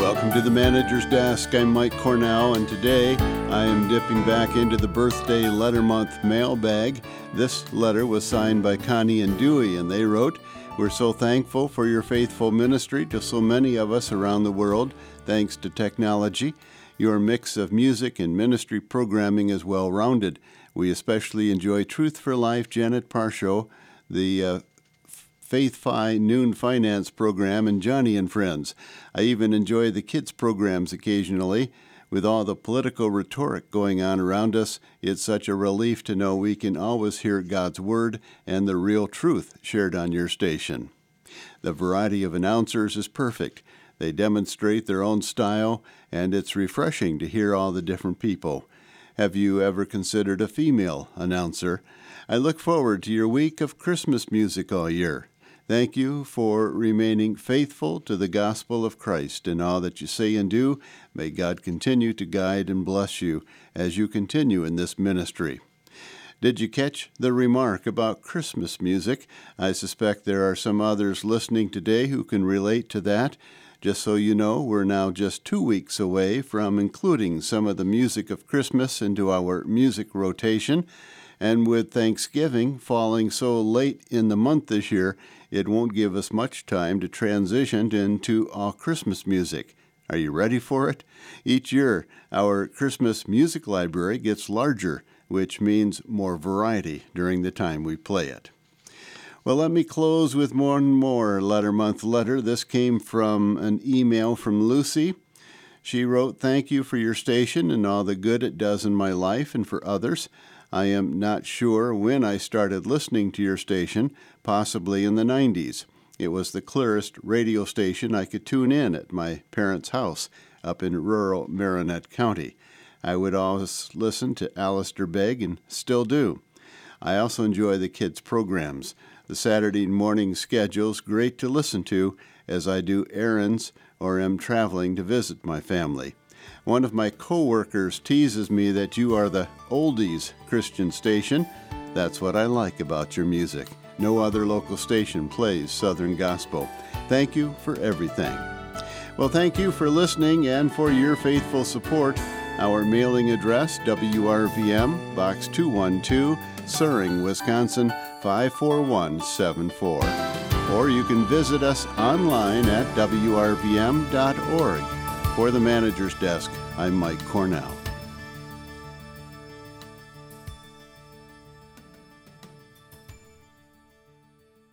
Welcome to the Manager's Desk. I'm Mike Cornell, and today I am dipping back into the birthday letter month mailbag. This letter was signed by Connie and Dewey, and they wrote, "We're so thankful for your faithful ministry to so many of us around the world, thanks to technology. Your mix of music and ministry programming is well-rounded. We especially enjoy Truth for Life, Janet Parshow, the Faith Fi Noon Finance program, and Johnny and Friends. I even enjoy the kids' programs occasionally. With all the political rhetoric going on around us, it's such a relief to know we can always hear God's Word and the real truth shared on your station. The variety of announcers is perfect. They demonstrate their own style, and it's refreshing to hear all the different people. Have you ever considered a female announcer? I look forward to your week of Christmas music all year. Thank you for remaining faithful to the gospel of Christ in all that you say and do. May God continue to guide and bless you as you continue in this ministry." Did you catch the remark about Christmas music? I suspect there are some others listening today who can relate to that. Just so you know, we're now just 2 weeks away from including some of the music of Christmas into our music rotation. And with Thanksgiving falling so late in the month this year, it won't give us much time to transition into all Christmas music. Are you ready for it? Each year, our Christmas music library gets larger, which means more variety during the time we play it. Well, let me close with one more Letter Month letter. This came from an email from Lucy. She wrote, "Thank you for your station and all the good it does in my life and for others. I am not sure when I started listening to your station, possibly in the 90s. It was the clearest radio station I could tune in at my parents' house up in rural Marinette County. I would always listen to Alistair Begg and still do. I also enjoy the kids' programs. The Saturday morning schedule's great to listen to as I do errands or am traveling to visit my family. One of my co-workers teases me that you are the oldies Christian station. That's what I like about your music. No other local station plays Southern Gospel. Thank you for everything." Well, thank you for listening and for your faithful support. Our mailing address, WRVM, Box 212, Suring, Wisconsin, 54174. Or you can visit us online at WRVM.org. For the Manager's Desk, I'm Mike Cornell.